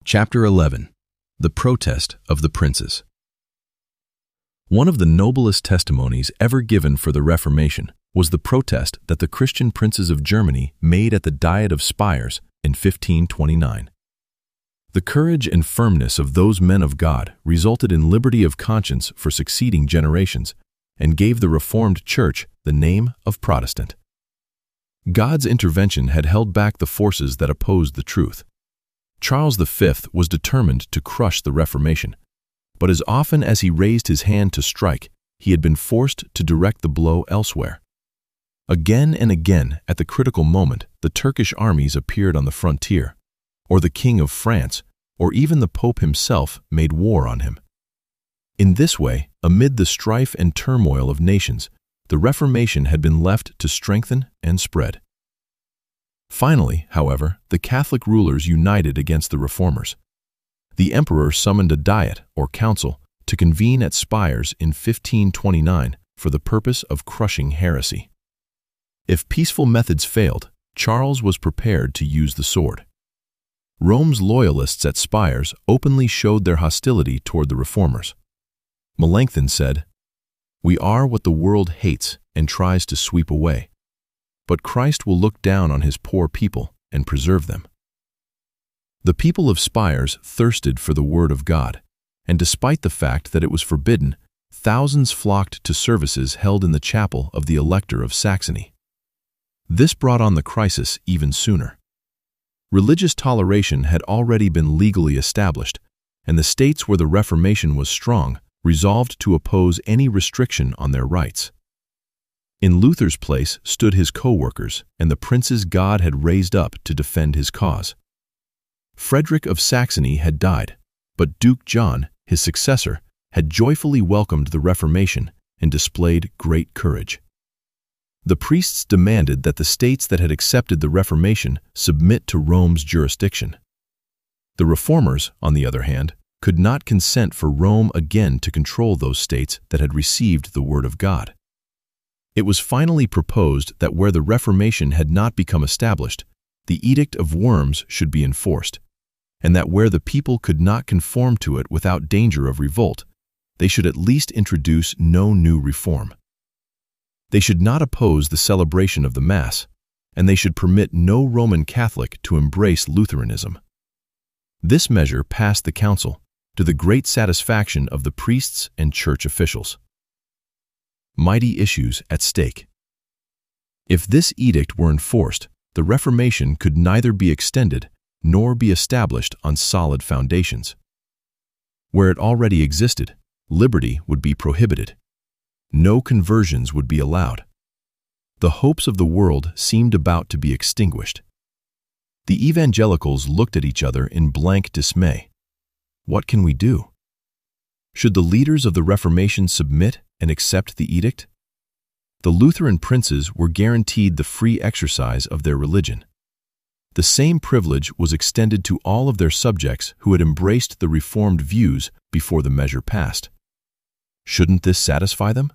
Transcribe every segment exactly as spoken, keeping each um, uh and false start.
Chapter eleven. The Protest of the Princes. One of the noblest testimonies ever given for the Reformation was the protest that the Christian princes of Germany made at the Diet of Spires in fifteen twenty-nine. The courage and firmness of those men of God resulted in liberty of conscience for succeeding generations and gave the Reformed Church the name of Protestant. God's intervention had held back the forces that opposed the truth. Charles the Fifth was determined to crush the Reformation, but as often as he raised his hand to strike, he had been forced to direct the blow elsewhere. Again and again, at the critical moment, the Turkish armies appeared on the frontier, or the King of France, or even the Pope himself made war on him. In this way, amid the strife and turmoil of nations, the Reformation had been left to strengthen and spread. Finally, however, the Catholic rulers united against the reformers. The emperor summoned a diet, or council, to convene at Spires in fifteen twenty-nine for the purpose of crushing heresy. If peaceful methods failed, Charles was prepared to use the sword. Rome's loyalists at Spires openly showed their hostility toward the reformers. Melanchthon said, "We are what the world hates and tries to sweep away. But Christ will look down on his poor people and preserve them." The people of Spires thirsted for the word of God, and despite the fact that it was forbidden, thousands flocked to services held in the chapel of the Elector of Saxony. This brought on the crisis even sooner. Religious toleration had already been legally established, and the states where the Reformation was strong resolved to oppose any restriction on their rights. In Luther's place stood his co-workers and the princes God had raised up to defend his cause. Frederick of Saxony had died, but Duke John, his successor, had joyfully welcomed the Reformation and displayed great courage. The priests demanded that the states that had accepted the Reformation submit to Rome's jurisdiction. The reformers, on the other hand, could not consent for Rome again to control those states that had received the Word of God. It was finally proposed that where the Reformation had not become established, the Edict of Worms should be enforced, and that where the people could not conform to it without danger of revolt, they should at least introduce no new reform. They should not oppose the celebration of the Mass, and they should permit no Roman Catholic to embrace Lutheranism. This measure passed the council, to the great satisfaction of the priests and church officials. Mighty issues at stake. If this edict were enforced, the Reformation could neither be extended nor be established on solid foundations. Where it already existed, liberty would be prohibited. No conversions would be allowed. The hopes of the world seemed about to be extinguished. The evangelicals looked at each other in blank dismay. What can we do? Should the leaders of the Reformation submit and accept the edict? The Lutheran princes were guaranteed the free exercise of their religion. The same privilege was extended to all of their subjects who had embraced the Reformed views before the measure passed. Shouldn't this satisfy them?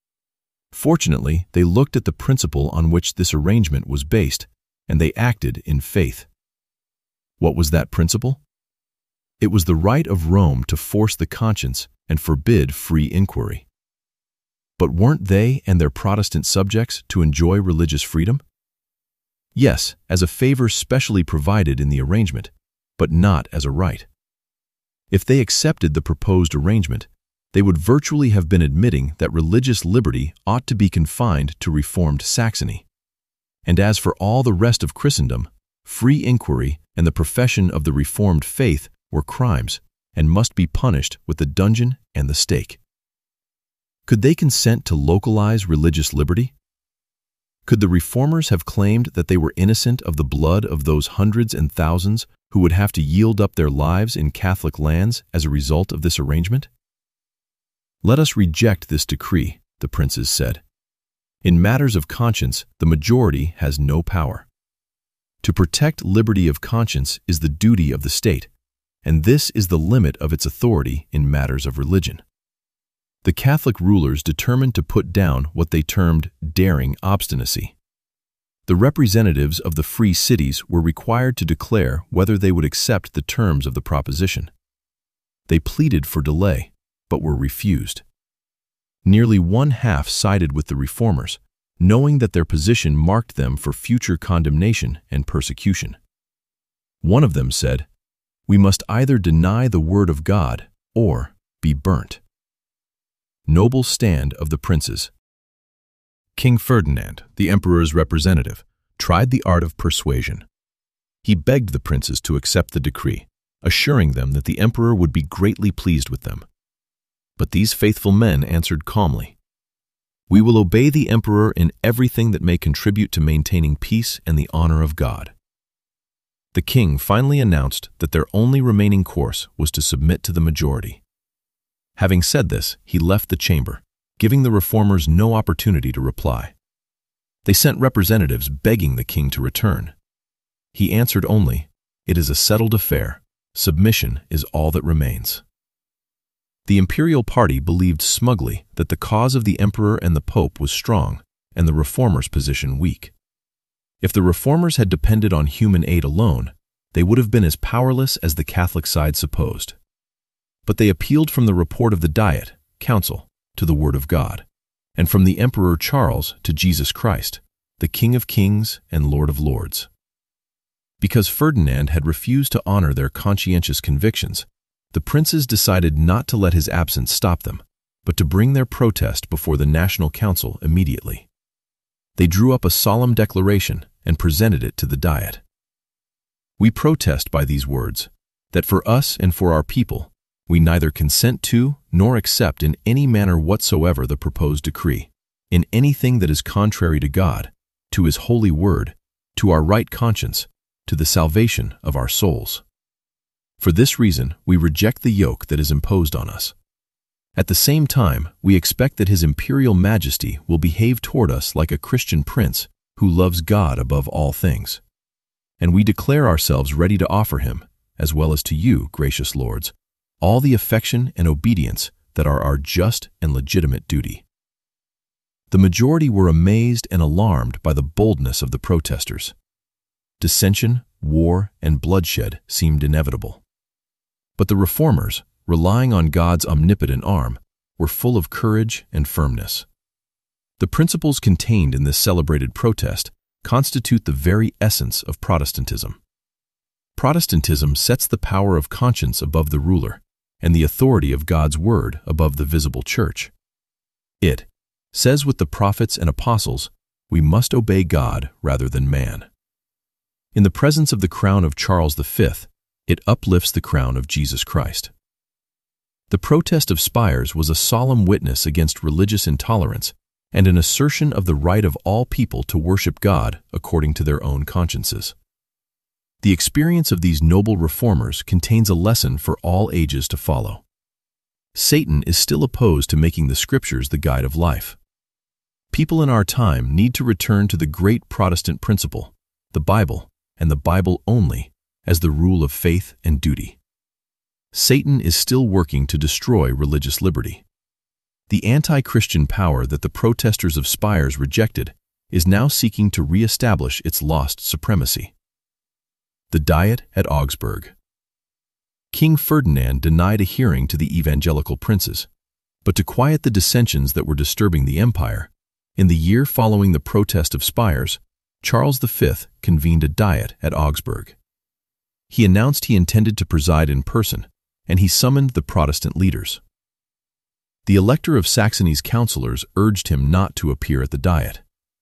Fortunately, they looked at the principle on which this arrangement was based, and they acted in faith. What was that principle? It was the right of Rome to force the conscience and forbid free inquiry. But weren't they and their Protestant subjects to enjoy religious freedom? Yes, as a favor specially provided in the arrangement, but not as a right. If they accepted the proposed arrangement, they would virtually have been admitting that religious liberty ought to be confined to Reformed Saxony. And as for all the rest of Christendom, free inquiry and the profession of the Reformed faith were crimes and must be punished with the dungeon and the stake. Could they consent to localize religious liberty? Could the reformers have claimed that they were innocent of the blood of those hundreds and thousands who would have to yield up their lives in Catholic lands as a result of this arrangement? "Let us reject this decree," the princes said. "In matters of conscience, the majority has no power. To protect liberty of conscience is the duty of the state, and this is the limit of its authority in matters of religion." The Catholic rulers determined to put down what they termed daring obstinacy. The representatives of the free cities were required to declare whether they would accept the terms of the proposition. They pleaded for delay, but were refused. Nearly one half sided with the reformers, knowing that their position marked them for future condemnation and persecution. One of them said, "We must either deny the word of God or be burnt." Noble stand of the princes. King Ferdinand, the emperor's representative, tried the art of persuasion. He begged the princes to accept the decree, assuring them that the emperor would be greatly pleased with them. But these faithful men answered calmly, "We will obey the emperor in everything that may contribute to maintaining peace and the honor of God." The king finally announced that their only remaining course was to submit to the majority. Having said this, he left the chamber, giving the reformers no opportunity to reply. They sent representatives begging the king to return. He answered only, "It is a settled affair. Submission is all that remains." The imperial party believed smugly that the cause of the emperor and the pope was strong and the reformers' position weak. If the reformers had depended on human aid alone, they would have been as powerless as the Catholic side supposed. But they appealed from the report of the Diet, Council, to the Word of God, and from the Emperor Charles to Jesus Christ, the King of Kings and Lord of Lords. Because Ferdinand had refused to honor their conscientious convictions, the princes decided not to let his absence stop them, but to bring their protest before the National Council immediately. They drew up a solemn declaration and presented it to the Diet. "We protest by these words, that for us and for our people, we neither consent to nor accept in any manner whatsoever the proposed decree, in anything that is contrary to God, to His holy word, to our right conscience, to the salvation of our souls. For this reason, we reject the yoke that is imposed on us. At the same time, we expect that His Imperial Majesty will behave toward us like a Christian prince who loves God above all things. And we declare ourselves ready to offer Him, as well as to you, gracious lords, all the affection and obedience that are our just and legitimate duty." The majority were amazed and alarmed by the boldness of the protesters. Dissension, war, and bloodshed seemed inevitable. But the reformers, relying on God's omnipotent arm, were full of courage and firmness. The principles contained in this celebrated protest constitute the very essence of Protestantism. Protestantism sets the power of conscience above the ruler and the authority of God's word above the visible church. It says with the prophets and apostles, we must obey God rather than man. In the presence of the crown of Charles the Fifth, it uplifts the crown of Jesus Christ. The protest of Spires was a solemn witness against religious intolerance and an assertion of the right of all people to worship God according to their own consciences. The experience of these noble reformers contains a lesson for all ages to follow. Satan is still opposed to making the Scriptures the guide of life. People in our time need to return to the great Protestant principle, the Bible, and the Bible only, as the rule of faith and duty. Satan is still working to destroy religious liberty. The anti-Christian power that the protesters of Spires rejected is now seeking to re-establish its lost supremacy. The Diet at Augsburg. King Ferdinand denied a hearing to the evangelical princes, but to quiet the dissensions that were disturbing the empire, in the year following the protest of Spires, Charles the Fifth convened a Diet at Augsburg. He announced he intended to preside in person, and he summoned the Protestant leaders. The Elector of Saxony's councillors urged him not to appear at the Diet.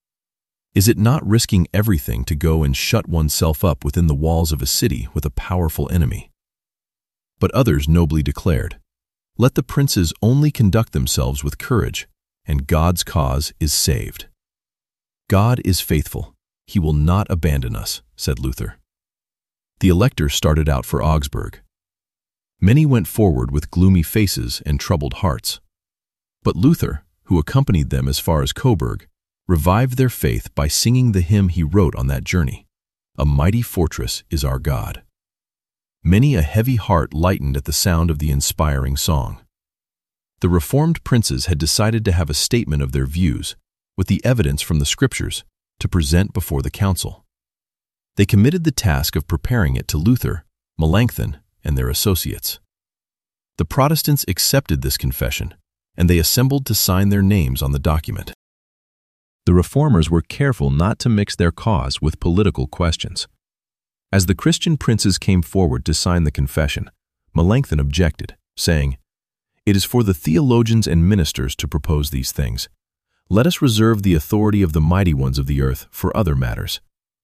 Is it not risking everything to go and shut oneself up within the walls of a city with a powerful enemy? But others nobly declared, "Let the princes only conduct themselves with courage, and God's cause is saved." "God is faithful. He will not abandon us," said Luther. The Elector started out for Augsburg. Many went forward with gloomy faces and troubled hearts. But Luther, who accompanied them as far as Coburg, revived their faith by singing the hymn he wrote on that journey, "A mighty fortress is our God." Many a heavy heart lightened at the sound of the inspiring song. The Reformed princes had decided to have a statement of their views, with the evidence from the Scriptures, to present before the council. They committed the task of preparing it to Luther, Melanchthon, and their associates. The Protestants accepted this confession, and they assembled to sign their names on the document. The Reformers were careful not to mix their cause with political questions. As the Christian princes came forward to sign the confession, Melanchthon objected, saying, "It is for the theologians and ministers to propose these things. Let us reserve the authority of the mighty ones of the earth for other matters."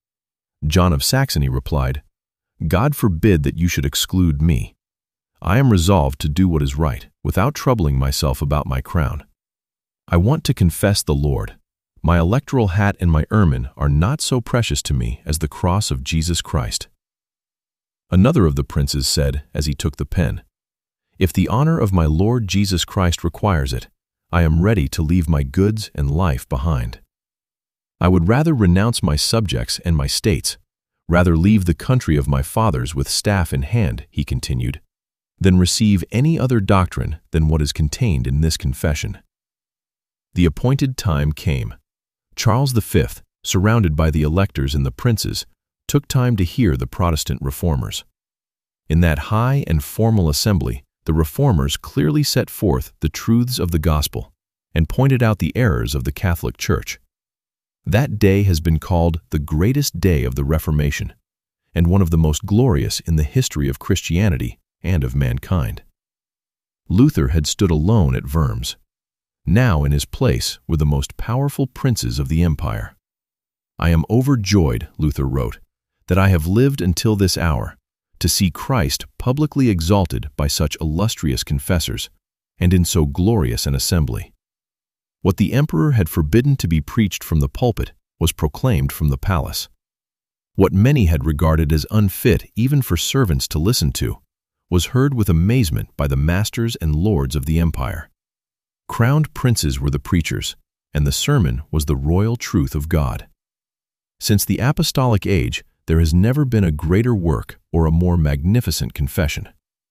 John of Saxony replied, "God forbid that you should exclude me. I am resolved to do what is right, without troubling myself about my crown. I want to confess the Lord. My electoral hat and my ermine are not so precious to me as the cross of Jesus Christ." Another of the princes said, as he took the pen, "If the honor of my Lord Jesus Christ requires it, I am ready to leave my goods and life behind. I would rather renounce my subjects and my states, rather leave the country of my fathers with staff in hand," he continued, "than receive any other doctrine than what is contained in this confession." The appointed time came. Charles the Fifth, surrounded by the electors and the princes, took time to hear the Protestant reformers. In that high and formal assembly, the reformers clearly set forth the truths of the gospel and pointed out the errors of the Catholic Church. That day has been called the greatest day of the Reformation, and one of the most glorious in the history of Christianity and of mankind. Luther had stood alone at Worms. Now in his place were the most powerful princes of the empire. "I am overjoyed," Luther wrote, "that I have lived until this hour, to see Christ publicly exalted by such illustrious confessors, and in so glorious an assembly. What the emperor had forbidden to be preached from the pulpit was proclaimed from the palace. What many had regarded as unfit even for servants to listen to was heard with amazement by the masters and lords of the empire. Crowned princes were the preachers, and the sermon was the royal truth of God. Since the apostolic age, there has never been a greater work or a more magnificent confession."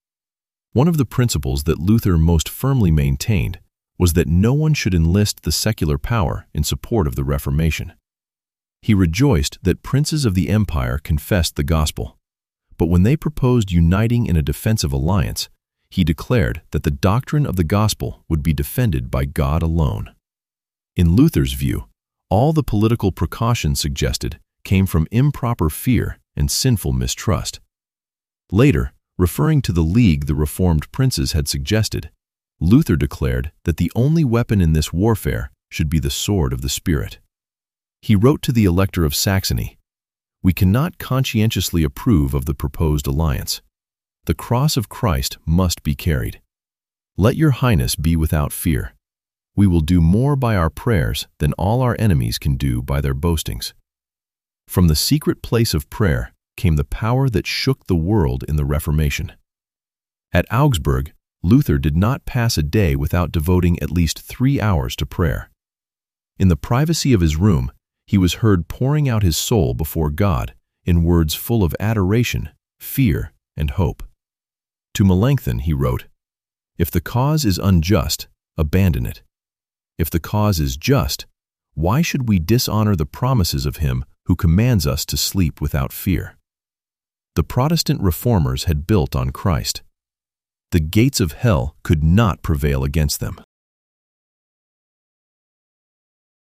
One of the principles that Luther most firmly maintained was that no one should enlist the secular power in support of the Reformation. He rejoiced that princes of the empire confessed the gospel, but when they proposed uniting in a defensive alliance, he declared that the doctrine of the gospel would be defended by God alone. In Luther's view, all the political precautions suggested came from improper fear and sinful mistrust. Later, referring to the league the Reformed princes had suggested, Luther declared that the only weapon in this warfare should be the sword of the Spirit. He wrote to the Elector of Saxony, "We cannot conscientiously approve of the proposed alliance. The cross of Christ must be carried. Let your Highness be without fear. We will do more by our prayers than all our enemies can do by their boastings." From the secret place of prayer came the power that shook the world in the Reformation. At Augsburg, Luther did not pass a day without devoting at least three hours to prayer. In the privacy of his room, he was heard pouring out his soul before God in words full of adoration, fear, and hope. To Melanchthon he wrote, "If the cause is unjust, abandon it. If the cause is just, why should we dishonor the promises of him who commands us to sleep without fear?" The Protestant reformers had built on Christ. The gates of hell could not prevail against them.